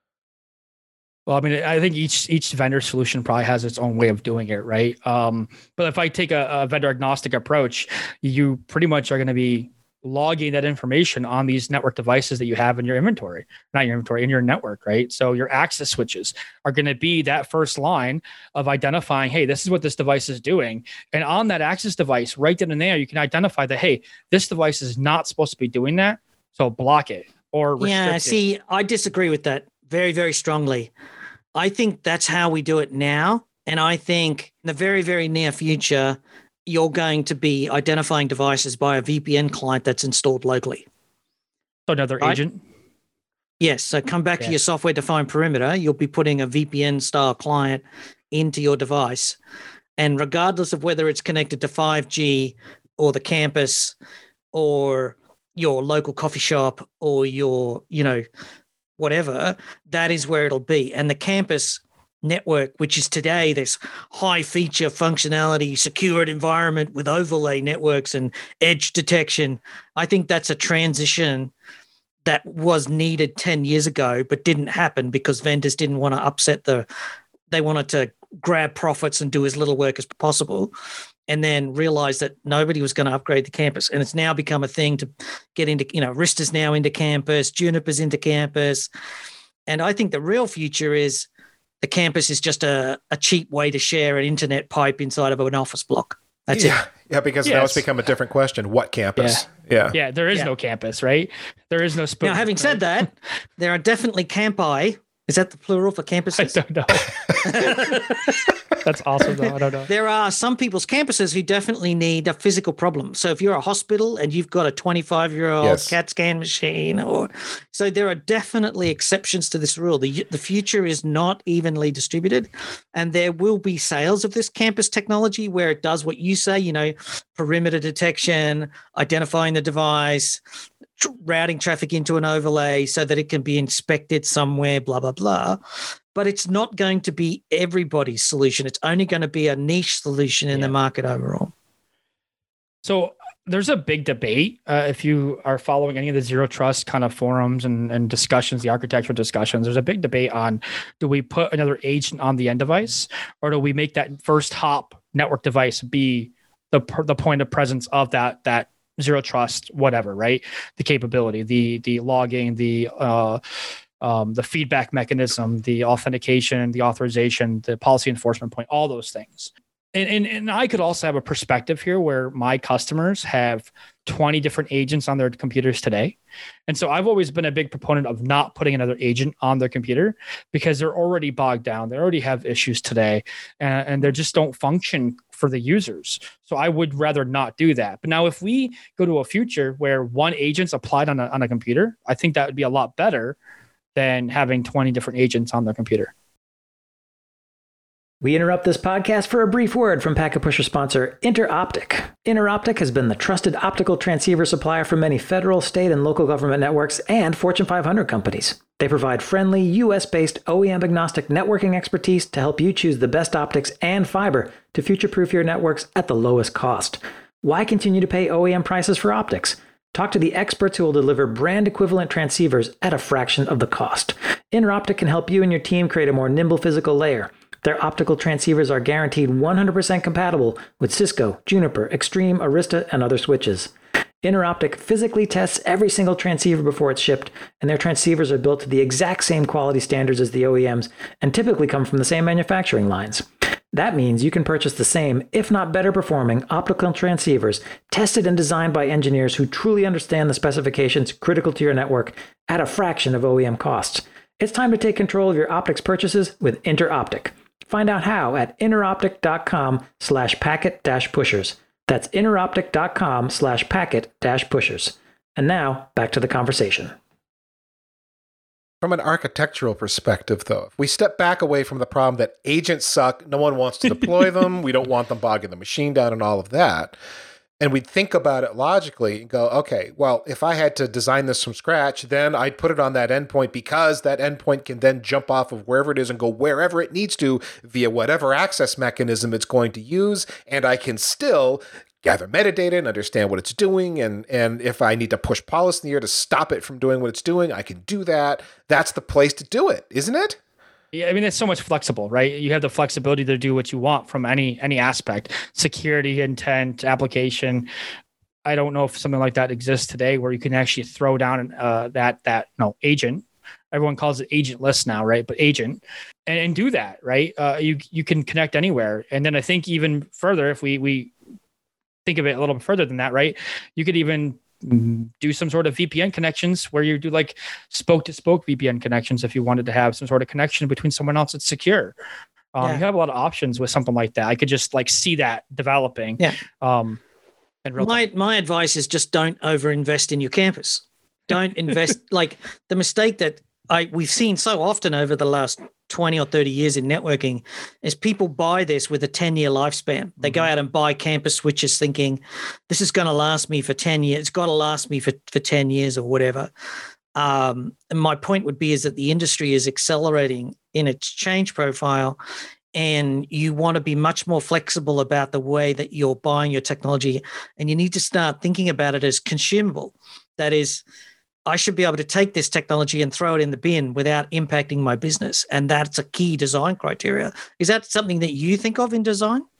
Well, I mean, I think each vendor solution probably has its own way of doing it, right? But if I take a vendor agnostic approach, you pretty much are going to be logging that information on these network devices that you have in your inventory, not your inventory, in your network, right? So your access switches are going to be that first line of identifying, hey, this is what this device is doing. And on that access device, right then and there, you can identify that, hey, this device is not supposed to be doing that, so block it or restrict it. See, I disagree with that very, very strongly. I think that's how we do it now. And I think in the very, very near future, you're going to be identifying devices by a VPN client that's installed locally. So another agent? Yes. So come back to your software-defined perimeter. You'll be putting a VPN-style client into your device. And regardless of whether it's connected to 5G or the campus or your local coffee shop or your, whatever, that is where it'll be. And the campus network, which is today this high feature functionality, secured environment with overlay networks and edge detection, I think that's a transition that was needed 10 years ago, but didn't happen because vendors didn't want to they wanted to grab profits and do as little work as possible, and then realized that nobody was going to upgrade the campus. And it's now become a thing to get into, Arista's now into campus, Juniper's into campus. And I think the real future is the campus is just a cheap way to share an internet pipe inside of an office block. That's it. Yeah, because now it's become a different question. What campus? Yeah, there is no campus, right? There is no spoon. Now, having said that, there are definitely campi. Is that the plural for campuses? I don't know. That's awesome, though. I don't know. There are some people's campuses who definitely need a physical problem. So if you're a hospital and you've got a 25-year-old CAT scan machine, so there are definitely exceptions to this rule. The future is not evenly distributed, and there will be sales of this campus technology where it does what you say, perimeter detection, identifying the device, routing traffic into an overlay so that it can be inspected somewhere, blah, blah, blah. But it's not going to be everybody's solution. It's only going to be a niche solution in the market overall. So there's a big debate. If you are following any of the Zero Trust kind of forums and discussions, the architectural discussions, there's a big debate on, do we put another agent on the end device, or do we make that first hop network device be the point of presence of that Zero Trust, whatever, right? The capability, the logging, the feedback mechanism, the authentication, the authorization, the policy enforcement point, all those things. And I could also have a perspective here where my customers have 20 different agents on their computers today. And so I've always been a big proponent of not putting another agent on their computer because they're already bogged down. They already have issues today and they just don't function for the users. So I would rather not do that. But now if we go to a future where one agent's applied on a computer, I think that would be a lot better than having 20 different agents on their computer. We interrupt this podcast for a brief word from Packet Pusher sponsor Interoptic. Interoptic has been the trusted optical transceiver supplier for many federal, state, and local government networks and Fortune 500 companies. They provide friendly, US-based, OEM-agnostic networking expertise to help you choose the best optics and fiber to future-proof your networks at the lowest cost. Why continue to pay OEM prices for optics? Talk to the experts who will deliver brand-equivalent transceivers at a fraction of the cost. Interoptic can help you and your team create a more nimble physical layer. Their optical transceivers are guaranteed 100% compatible with Cisco, Juniper, Extreme, Arista, and other switches. Interoptic physically tests every single transceiver before it's shipped, and their transceivers are built to the exact same quality standards as the OEMs and typically come from the same manufacturing lines. That means you can purchase the same, if not better performing, optical transceivers tested and designed by engineers who truly understand the specifications critical to your network at a fraction of OEM costs. It's time to take control of your optics purchases with Interoptic. Find out how at interoptic.com/packet-pushers. That's interoptic.com/packet-pushers. And now back to the conversation. From an architectural perspective, though, if we step back away from the problem that agents suck, no one wants to deploy them, we don't want them bogging the machine down and all of that, and we think about it logically and go, okay, well, if I had to design this from scratch, then I'd put it on that endpoint because that endpoint can then jump off of wherever it is and go wherever it needs to via whatever access mechanism it's going to use, and I can still gather metadata and understand what it's doing, and if I need to push policy in the air to stop it from doing what it's doing, I can do that. That's the place to do it, isn't it? Yeah, I mean, it's so much flexible, right? You have the flexibility to do what you want from any aspect, security, intent, application. I don't know if something like that exists today where you can actually throw down that agent. Everyone calls it agentless now, right? But agent and do that, right? You can connect anywhere. And then I think even further, if we think of it a little bit further than that, right? You could even do some sort of VPN connections where you do like spoke to spoke VPN connections if you wanted to have some sort of connection between someone else that's secure. You have a lot of options with something like that. I could just like see that developing. Yeah. In real time. My advice is just don't overinvest in your campus. Don't invest like the mistake that we've seen so often over the last 20 or 30 years in networking is people buy this with a 10-year lifespan. They go out and buy campus switches thinking this is going to last me for 10 years. It's got to last me for 10 years or whatever. And my point would be is that the industry is accelerating in its change profile, and you want to be much more flexible about the way that you're buying your technology, and you need to start thinking about it as consumable. That is, I should be able to take this technology and throw it in the bin without impacting my business. And that's a key design criteria. Is that something that you think of in design?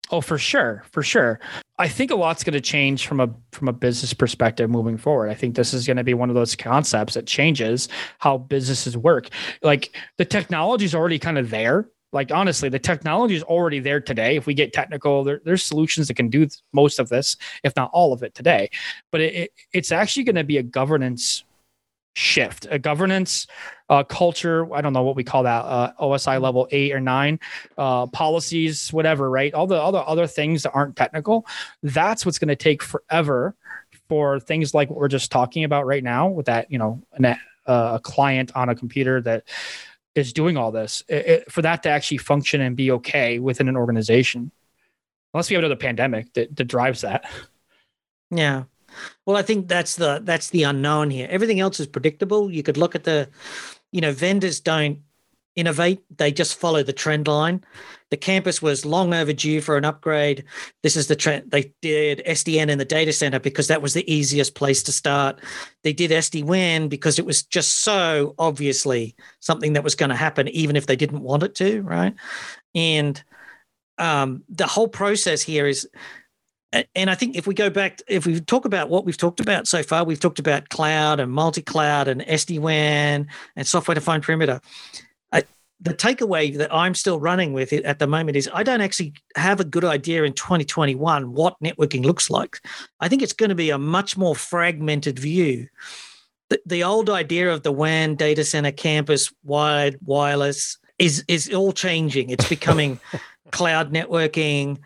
Oh, for sure, for sure. I think a lot's going to change from a business perspective moving forward. I think this is going to be one of those concepts that changes how businesses work. Like the technology is already kind of there. Like honestly, the technology is already there today. If we get technical, there's solutions that can do most of this, if not all of it today. But it's actually going to be a governance shift, a governance culture. I don't know what we call that, OSI level 8 or 9, policies, whatever, right? All the other things that aren't technical. That's what's going to take forever for things like what we're just talking about right now with that, a client on a computer that is doing all this, for that to actually function and be okay within an organization. Unless we have another pandemic that drives that. Yeah. Well, I think that's the unknown here. Everything else is predictable. You could look at vendors don't innovate. They just follow the trend line. The campus was long overdue for an upgrade. This is the trend. They did SDN in the data center because that was the easiest place to start. They did SD-WAN because it was just so obviously something that was going to happen, even if they didn't want it to, right? And the whole process here is, and I think if we go back, if we talk about what we've talked about so far, we've talked about cloud and multi-cloud and SD-WAN and software-defined perimeter. The takeaway that I'm still running with it at the moment is I don't actually have a good idea in 2021 what networking looks like. I think it's going to be a much more fragmented view. The old idea of the WAN, data center, campus, wired, wireless is all changing. It's becoming cloud networking,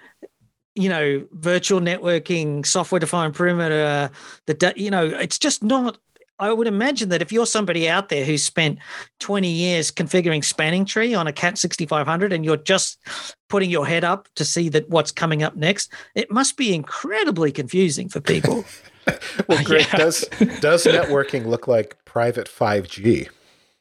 virtual networking, software-defined perimeter. It's just not. I would imagine that if you're somebody out there who's spent 20 years configuring spanning tree on a Cat 6500 and you're just putting your head up to see that what's coming up next, it must be incredibly confusing for people. Well, Greg, does networking look like private 5G?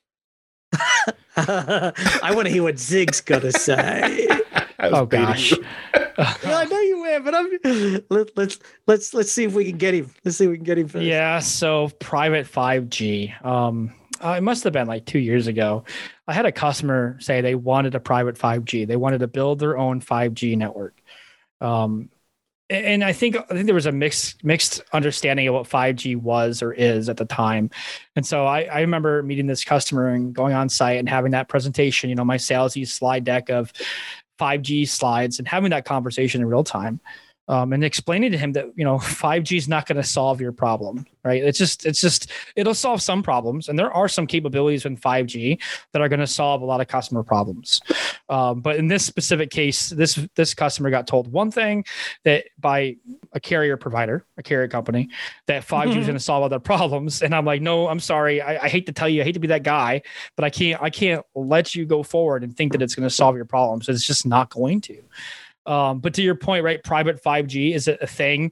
I want to hear what Zig's got to say. Oh gosh. I know you were, but let's see if we can get him. Let's see if we can get him first. Yeah. So private 5G. It must have been like 2 years ago. I had a customer say they wanted a private 5G. They wanted to build their own 5G network. And I think there was a mixed understanding of what 5G was or is at the time. And so I remember meeting this customer and going on site and having that presentation, my salesy slide deck of 5G slides and having that conversation in real time. And explaining to him that, 5G is not going to solve your problem, right? It's just, it'll solve some problems. And there are some capabilities in 5G that are going to solve a lot of customer problems. But in this specific case, this customer got told one thing that by a carrier provider, a carrier company, that 5G is going to solve other problems. And I'm like, no, I'm sorry. I hate to tell you, I hate to be that guy, but I can't let you go forward and think that it's going to solve your problems. It's just not going to. But to your point, right? Private 5G, is it a thing?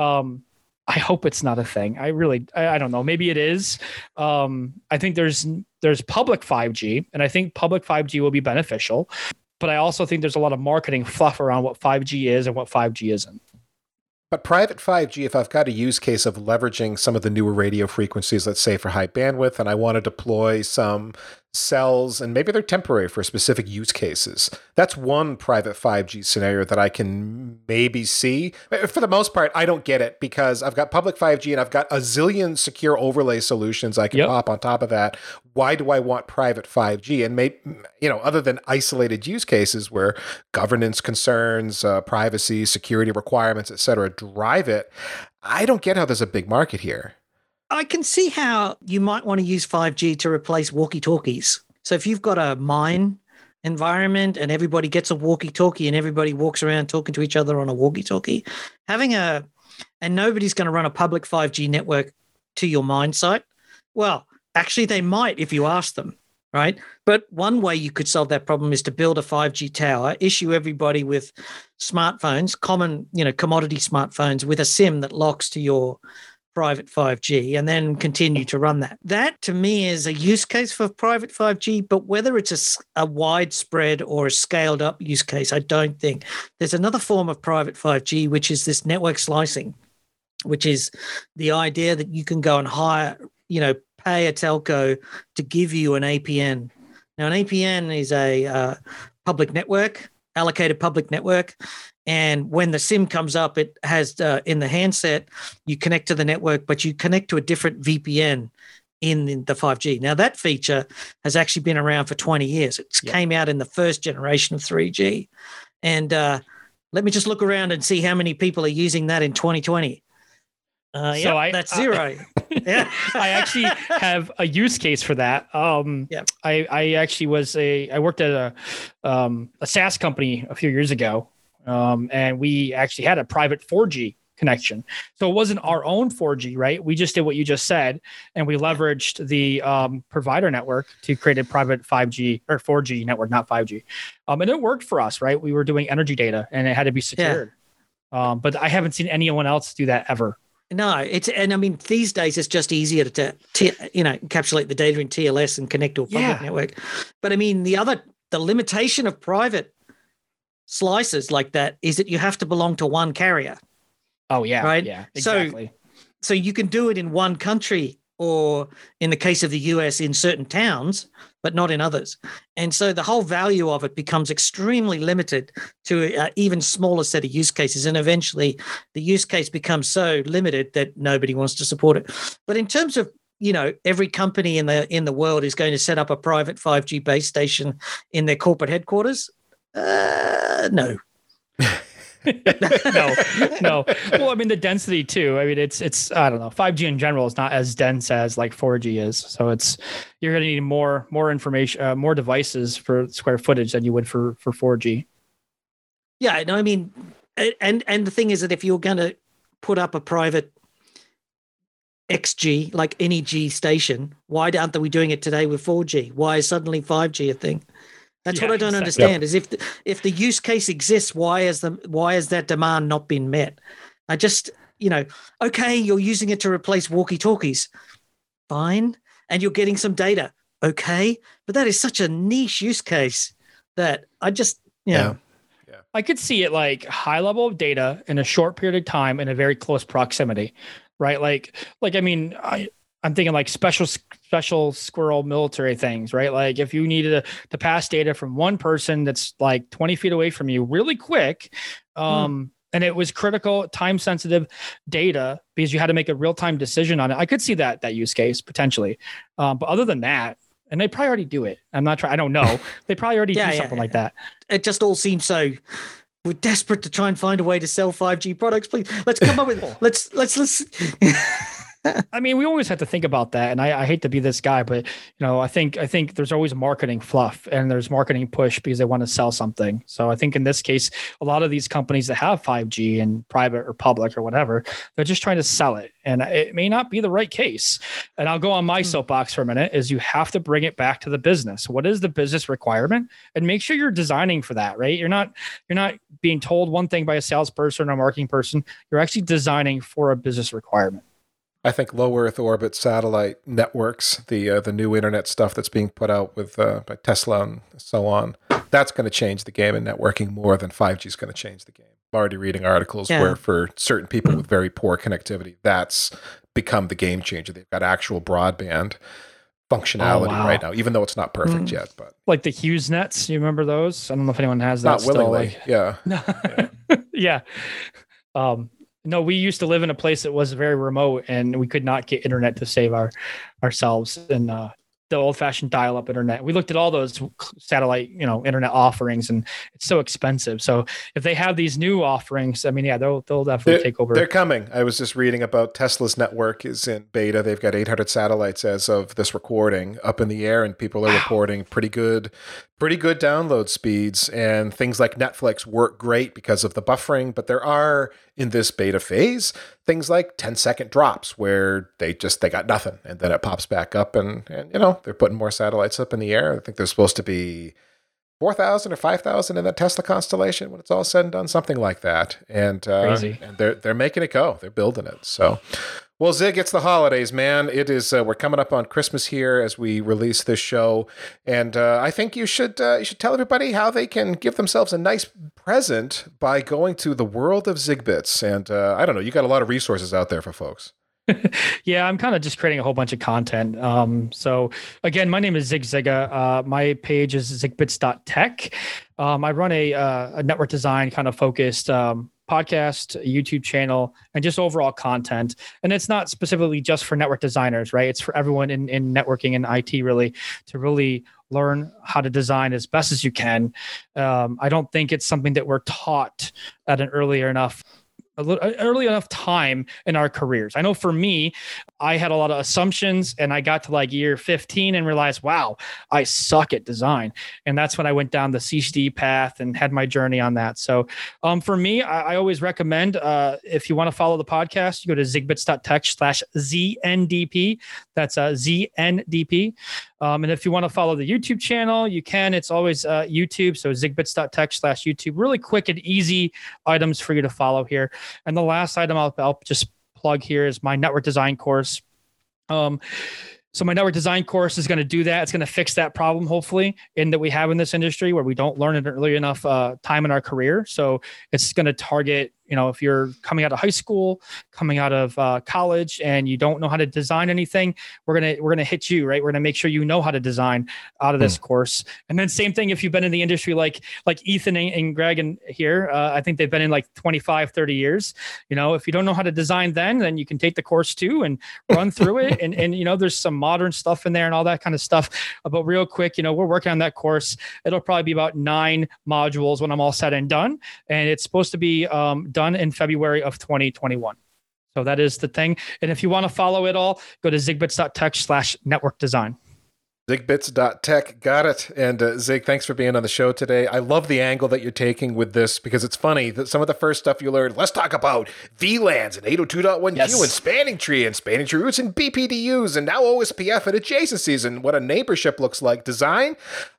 I hope it's not a thing. I don't know. Maybe it is. I think there's public 5G, and I think public 5G will be beneficial. But I also think there's a lot of marketing fluff around what 5G is and what 5G isn't. But private 5G, if I've got a use case of leveraging some of the newer radio frequencies, let's say for high bandwidth, and I want to deploy some cells, and maybe they're temporary for specific use cases, that's one private 5G scenario that I can maybe see. For the most part, I don't get it because I've got public 5G and I've got a zillion secure overlay solutions I can pop on top of that. Why do I want private 5G? And maybe, other than isolated use cases where governance concerns, privacy, security requirements, et cetera, drive it, I don't get how there's a big market here. I can see how you might want to use 5G to replace walkie-talkies. So if you've got a mine environment and everybody gets a walkie-talkie and everybody walks around talking to each other on a walkie-talkie, and nobody's going to run a public 5G network to your mine site. Well, actually they might if you ask them, right? But one way you could solve that problem is to build a 5G tower, issue everybody with smartphones, common, commodity smartphones with a SIM that locks to your private 5G, and then continue to run that. That to me is a use case for private 5G, but whether it's a widespread or a scaled up use case, I don't think. There's another form of private 5G, which is this network slicing, which is the idea that you can go and hire, pay a telco to give you an APN. Now, an APN is a public network. allocated public network. And when the SIM comes up, it has in the handset, you connect to the network, but you connect to a different VPN in the 5G. Now, that feature has actually been around for 20 years. It came out in the first generation of 3G. And let me just look around and see how many people are using that in 2020. That's zero. Yeah, I actually have a use case for that. I actually I worked at a SaaS company a few years ago, and we actually had a private 4G connection. So it wasn't our own 4G, right? We just did what you just said, and we leveraged the provider network to create a private 5G or 4G network, not 5G. And it worked for us, right? We were doing energy data, and it had to be secured. Yeah. But I haven't seen anyone else do that ever. No, these days it's just easier to encapsulate the data in TLS and connect to a public network. But I mean, the limitation of private slices like that is that you have to belong to one carrier. Oh yeah, right. Yeah, exactly. So you can do it in one country, or in the case of the US, in certain towns, but not in others. And so the whole value of it becomes extremely limited to an even smaller set of use cases. And eventually the use case becomes so limited that nobody wants to support it. But in terms of, every company in the world is going to set up a private 5G base station in their corporate headquarters, no. No. Well, I mean, the density too. I mean, it's I don't know. 5G in general is not as dense as like 4G is. So you're going to need more information, more devices for square footage than you would for 4G. Yeah, no, I mean, and the thing is that if you're going to put up a private XG, like any G station, why aren't we doing it today with 4G? Why is suddenly 5G a thing? That's what I don't understand. Is if the use case exists, why has that demand not been met? I just, okay, you're using it to replace walkie-talkies, fine, and you're getting some data, okay, but that is such a niche use case that I just, I could see it like high level of data in a short period of time in a very close proximity, right? Like I mean, I'm thinking like special squirrel military things, right? Like if you needed to pass data from one person that's like 20 feet away from you really quick, and it was critical, time sensitive data because you had to make a real time decision on it. I could see that use case potentially. But other than that, and they probably already do it. I don't know. They probably already do something like that. It just all seems so. We're desperate to try and find a way to sell 5G products. Please, let's come up with. Let's. I mean, we always have to think about that, and I hate to be this guy, but I think there's always marketing fluff and there's marketing push because they want to sell something. So I think in this case, a lot of these companies that have 5G and private or public or whatever, they're just trying to sell it, and it may not be the right case. And I'll go on my soapbox for a minute: is you have to bring it back to the business. What is the business requirement, and make sure you're designing for that. Right? You're not being told one thing by a salesperson or a marketing person. You're actually designing for a business requirement. I think low Earth orbit satellite networks, the new internet stuff that's being put out with by Tesla and so on, that's going to change the game in networking more than 5G is going to change the game. I'm already reading articles where for certain people with very poor connectivity, that's become the game changer. They've got actual broadband functionality right now, even though it's not perfect yet. But like the Hughes nets, you remember those? I don't know if anyone has that. Not willingly, yeah. No, we used to live in a place that was very remote, and we could not get internet to save ourselves. And the old-fashioned dial-up internet. We looked at all those satellite, internet offerings, and it's so expensive. So if they have these new offerings, I mean, they'll definitely take over. They're coming. I was just reading about Tesla's network is in beta. They've got 800 satellites as of this recording up in the air, and people are reporting pretty good download speeds, and things like Netflix work great because of the buffering. But there are, in this beta phase, things like 10-second drops where they got nothing, and then it pops back up, and they're putting more satellites up in the air. I think there's supposed to be 4,000 or 5,000 in the Tesla constellation when it's all said and done, something like that. And crazy. And they're making it go. They're building it. So, well, Zig, it's the holidays, man. It is. We're coming up on Christmas here as we release this show, and I think you should tell everybody how they can give themselves a nice present by going to the world of ZigBits. And I don't know, you got a lot of resources out there for folks. Yeah, I'm kind of just creating a whole bunch of content. So again, my name is Zig Zigga. My page is zigbits.tech. I run a network design kind of focused podcast, YouTube channel, and just overall content. And it's not specifically just for network designers, right? It's for everyone in networking and IT really to really learn how to design as best as you can. I don't think it's something that we're taught at an early enough time in our careers. I know for me, I had a lot of assumptions and I got to like year 15 and realized, wow, I suck at design. And that's when I went down the CCD path and had my journey on that. So for me, I always recommend if you want to follow the podcast, you go to zigbits.tech/ZNDP. That's ZNDP. And if you want to follow the YouTube channel, you can. It's always YouTube. So zigbits.tech/YouTube. Really quick and easy items for you to follow here. And the last item I'll just plug here is my network design course. So my network design course is going to do that. It's going to fix that problem, hopefully, that we have in this industry where we don't learn it early enough time in our career. So it's going to target, if you're coming out of high school, coming out of college, and you don't know how to design anything, we're gonna hit you, right? We're gonna make sure you know how to design out of this course. And then same thing if you've been in the industry like Ethan and Greg and here, I think they've been in like 25, 30 years. If you don't know how to design then you can take the course too and run through it. And there's some modern stuff in there and all that kind of stuff. But real quick, we're working on that course. It'll probably be about 9 modules when I'm all said and done. And it's supposed to be done in February of 2021. So that is the thing. And if you want to follow it all, go to zigbits.tech/network design. Zigbits.tech. Got it. And Zig, thanks for being on the show today. I love the angle that you're taking with this because it's funny that some of the first stuff you learned, let's talk about VLANs and 802.1Q and spanning tree roots and BPDUs and now OSPF and adjacencies and what a neighborship looks like. Design?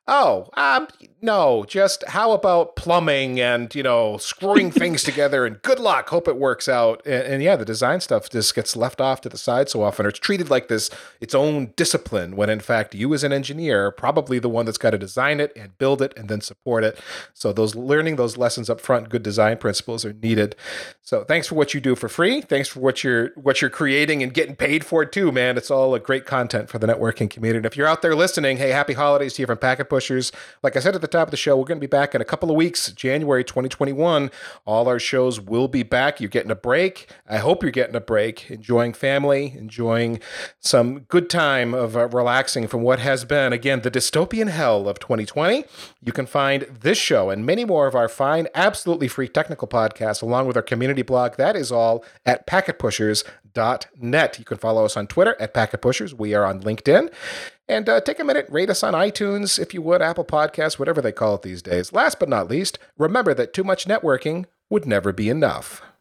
No, just how about plumbing and, screwing things together and good luck. Hope it works out. And yeah, the design stuff just gets left off to the side so often, or it's treated like its own discipline when in fact you as an engineer are probably the one that's got to design it and build it and then support it. So learning those lessons up front, good design principles are needed. So thanks for what you do for free. Thanks for what you're creating and getting paid for it too, man. It's all a great content for the networking community. And if you're out there listening, hey, happy holidays to you from Packet Pushers. Like I said at the top of the show, we're going to be back in a couple of weeks, January 2021. All our shows will be back. You're getting a break. I hope you're getting a break, enjoying family, enjoying some good time of relaxing from what has been, again, the dystopian hell of 2020. You can find this show and many more of our fine, absolutely free technical podcasts, along with our community blog. That is all at packetpushers.net. You can follow us on Twitter at packetpushers. We are on LinkedIn. And take a minute, rate us on iTunes, if you would, Apple Podcasts, whatever they call it these days. Last but not least, remember that too much networking would never be enough.